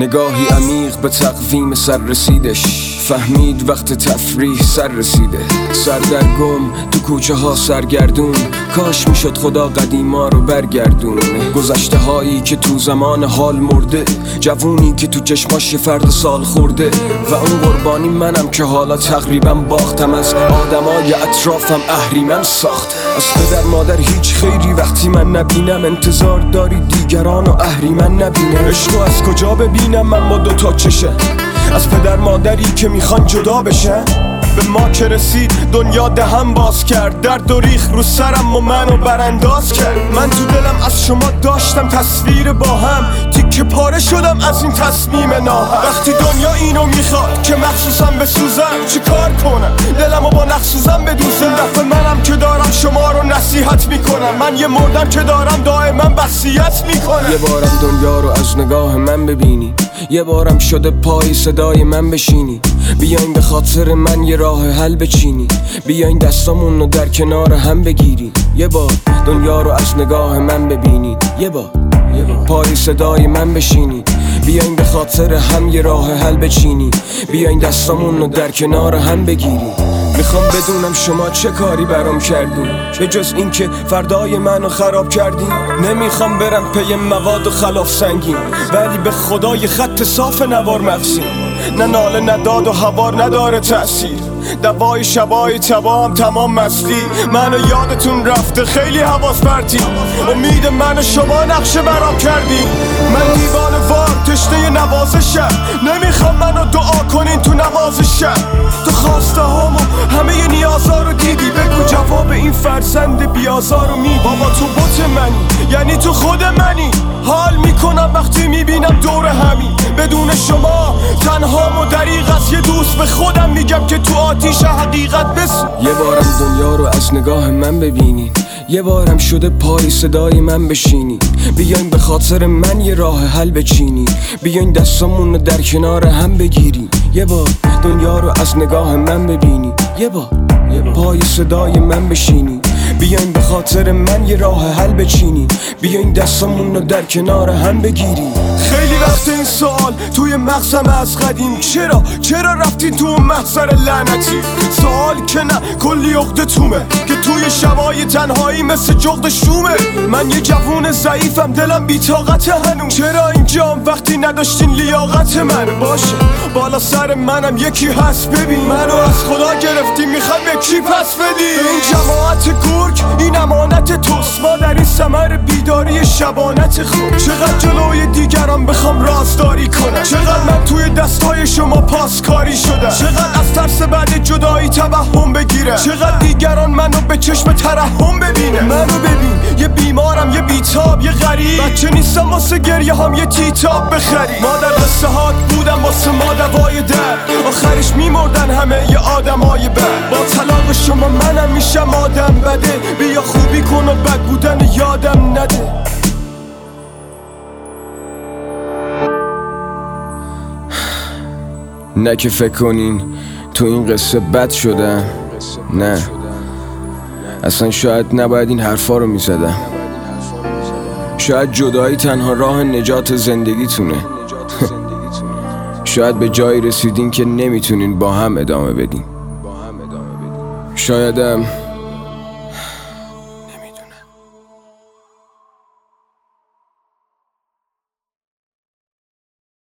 نگاهی عمیق به تقویم سر رسیدش، فهمید وقت تفریح سر رسیده. سردرگم تو کوچه ها سرگردون، کاش میشد خدا قدیما رو برگردون. گذشته هایی که تو زمان حال مرده، جوونی که تو چشماش فرد سال خورده. و اون قربانی منم که حالا تقریبا باختم، از آدمای اطرافم اهریمن ساخت. از پدر مادر هیچ خیری وقتی من نبینم، انتظار داری دیگران و اهریمن نبینه. عشقو از کجا ببینم من با دوتا چشه، از پدر مادری که میخوان جدا بشن؟ به ما که رسید دنیا دهن باز کرد، درد و ریخ رو سرم و منو برانداز کرد. من تو دلم از شما داشتم تصویر با هم، تیکه پاره شدم از این تصمیم ناهم. وقتی دنیا اینو میخواد که مخصوصم بسوزم، چی کار کنم دلمو با نخسوزم بدوزم؟ دفعه منم که دارم شما رو نصیحت میکنم، من یه مردم که دارم دائما وصیت میکنم. یه بارم دنیا رو از نگاه من ببینی، یه بارم شده پای صدای من بشینی. بیاین به خاطر من یه راه حل بچینی، بیاین دستامون رو در کنار هم بگیری. یه بار دنیا رو از نگاه من ببینید، یه بار پای صدای من بشینید. بیاین به خاطر هم یه راه حل بچینی، بیاین دستامون رو در کنار هم بگیری. میخوام بدونم شما چه کاری برام کردین، به جز این که فردای منو خراب کردین. نمیخوام برم پی مواد و خلاف سنگین، ولی به خدا یه خط صاف نوار مغزی. نه ناله نه داد و هوار نداره تأثیر، دوای شبای تبا هم تمام مستی. منو یادتون رفته خیلی حواس پرتی، امید من شما نقشه برام کردی. من دیوانه وار تشنه نوازشم، نمیخوام منو دعا کنین تو نوازشم. تو خواسته هامو همه نیازا رو دیدی، بگو جواب این فرزند بیازار رو میدی. بابا تو بوت منی، یعنی تو خود منی. حال میکنم وقتی میبینم دور همین، بدون شما تنهام و دریغ از یه دوست به خودم میگم که تو آتیش حقیقت بسوز. یه بارم دنیا رو از نگاه من ببینین، یه بارم شده پای صدای من بشینی. بیاین به خاطر من یه راه حل بچینی، بیاین دستامون رو در کنار هم بگیری. یه بار دنیا رو از نگاه من ببینی، یه بار پای صدای من بشینی. بیاین به خاطر من یه راه حل بچینی، بیاین دستامون رو در کنار هم بگیری. خیلی وقت این سوال توی مغزم از قدیم، چرا رفتین تو اون محضر لعنتی؟ سوال که نه کلی عقده تومه که توی شبای تنهایی مثل جغد شومه. من یه جوون ضعیفم، دلم بی‌طاقت هنوز. چرا اینجام وقتی نداشتین لیاقت من؟ باشه بالا سر منم یکی هست، ببین منو از خدا گرفتی، میخوای به کی پس بدی؟ این جماعت گرگ این امانت توست، ما در این ثمر بیداری شبانت خود. چقدر جلوی دیگران بخوام رازداری کنم، چقدر من توی دستای شما پاسکاری شدم، چقدر از ترس بعد جدایی توهم بگیرم، چقدر دیگران منو به چشم ترحم ببینه. منو ببین یه بیمارم، یه بیتاب، یه غریب، بچه نیستم واسه گریه هم یه تیتاب بخری. ما در قصه هات بودم واسه ما دوای درد، آخرش میمردن همه یه آدمای بد. با طلاق شما منم میشم آدم بده، بیا خوبی کن و بد بودن یادم نده. نه که فکر کنین تو این قصه بد شدم، نه اصلا شاید نباید این حرفا رو میزدم. شاید جدایی تنها راه نجات زندگیتونه. شاید به جایی رسیدین که نمیتونین با هم ادامه بدین. شایدم